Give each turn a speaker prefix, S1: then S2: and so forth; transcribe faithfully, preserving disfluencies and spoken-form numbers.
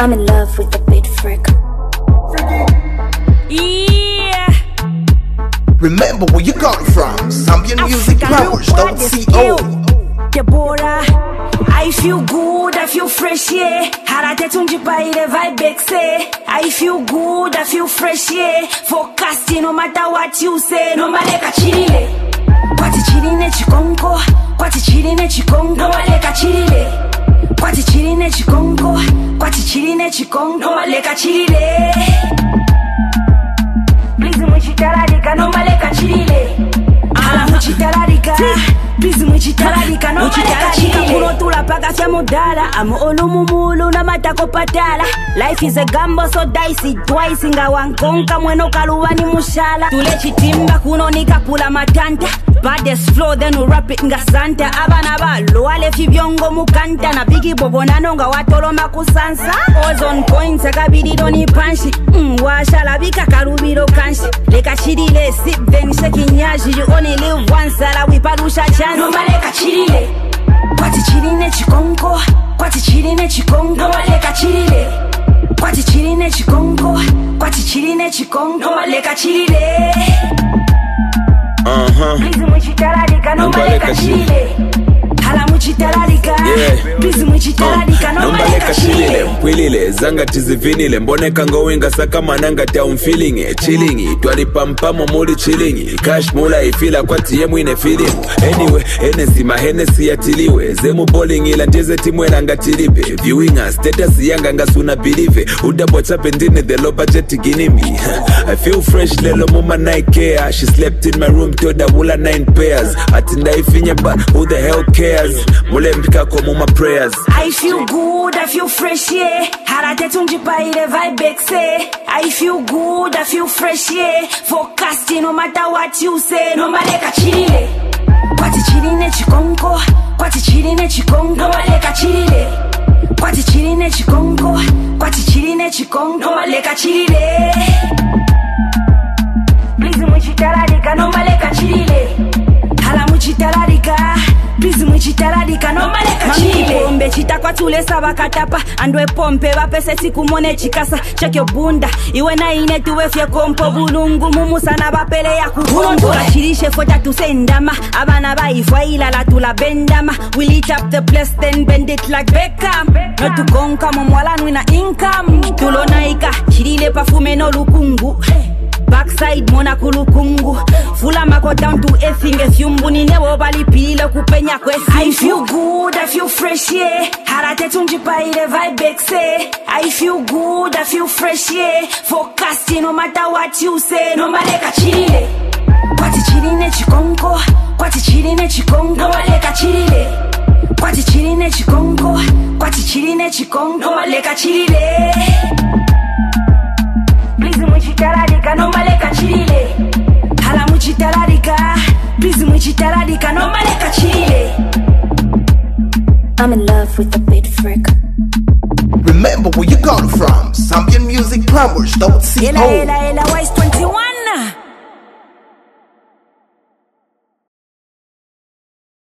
S1: I'm in love with the beat freak.
S2: Yeah.
S3: Remember where you got it from. Zambian Music Powers dot co.
S2: Deborah, I feel good, I feel fresh, yeah. Harate tunjipaire vibe say. I feel good, I feel fresh, yeah. Forecasting no matter what you say. No maleka chirile. Kwati chirine chikonko. Kwati chirine chikonko. No maleka chirile. Kwati chirine chikonko. Kwati chirine chikonko. No maleka chirile. Please muchitararika no maleka chirile. Ala muchitararika. Please muchitararika no maleka chirile. Kuno tula paka siya mudala. Amo onu mumulu na matako patala. Life is a gamble so dicey twice. Inga wankonka mweno kaluwani mushala. Tule chitimba kuno nikapula matanta. Baddest flow then we rap it nga santa. Abana balo alefi byongo mukanta. Na bigi bobo nanonga watoloma kusansa. Always on point sakabidi doni panshi. Mm, washala bika karubiro kanshi. Leka chirile sip then shake nyashi. You only live once ala wiparusha chance. No maleka chirile. Kwati chirine chikonko. Kwati chirine chikonko. No maleka chirile. Kwati chirine chikonko. Kwati chirine chikonko. No maleka chirile.
S4: Uh-huh.
S2: Please muchitararika no maleka chile. Hala muchitararika. Please muchitararika no maleka chile.
S4: Mpwilile, zanga tizivinile. Mboneka ngowinga saka mananga tia umfeeling. Chillingi, twari pampamo muri chillingi. Cash mula ifila kwa tiye mwine feeling. Anyway, Hennessy ma Hennessy atiliwe. Zemu bowling ila ndize timwe nanga tilipe. Viewing us, status yanga nga suna believe. Uda bocha pendine the low budget ginimi. I feel fresh lelo muma Nike. She slept in my room toda wula nine pairs. Atinda ifinye but who the hell cares? Mule mpika kwa muma prayers.
S2: I feel good, I feel fresh, yeah. Harate tunjipaire vibe say. I feel good, I feel fresh, yeah. Forecasting no matter what you say. No maleka chirile. Kwati chirine chikonko. Kwati chirine chikonko. No maleka chirile. Kwati chirine chikonko. Kwati chirine chikonko. No maleka chirile. Please muchitararika no maleka chirile. Hala muchitararika. Please muchitararika no maleka chirile. Pombe chita kwa tule saba katapa. Andwe pompe wapese siku mone chikasa. Check your bunda. Iwe na ine tuwe fye kompo bulungu. Mumusana wapele ya kukombo. Chirishe fota tusendama. Abana ba ifwa ila la tula bendama. We lit up the place then bend it like Beckham. No tu konka momwala nwina income. Tulona ika chirile pafume no lukungu. Backside mona kulukungu. Fula mako down to a thing. If you mbuni newo bali pile kupenya kwesi. I feel good, I feel fresh, yeah. Harate tunjipaire vibe say. I feel good, I feel fresh, yeah. Forecasting no matter what you say. No maleka chirile. Kwati chirine chikonko. Kwati chirine chikonko. No maleka chirile. Kwati chirine chikonko. Kwati chirine chikonko. No maleka chirile. Please muchitararika no maleka chirile. Hala muchitararika. Please muchitararika no maleka chirile.
S1: I'm in love with the beat freak.
S3: Remember where you got it from. Zambian Music Powers dot co.
S2: Ela ela ela Wise twenty-one.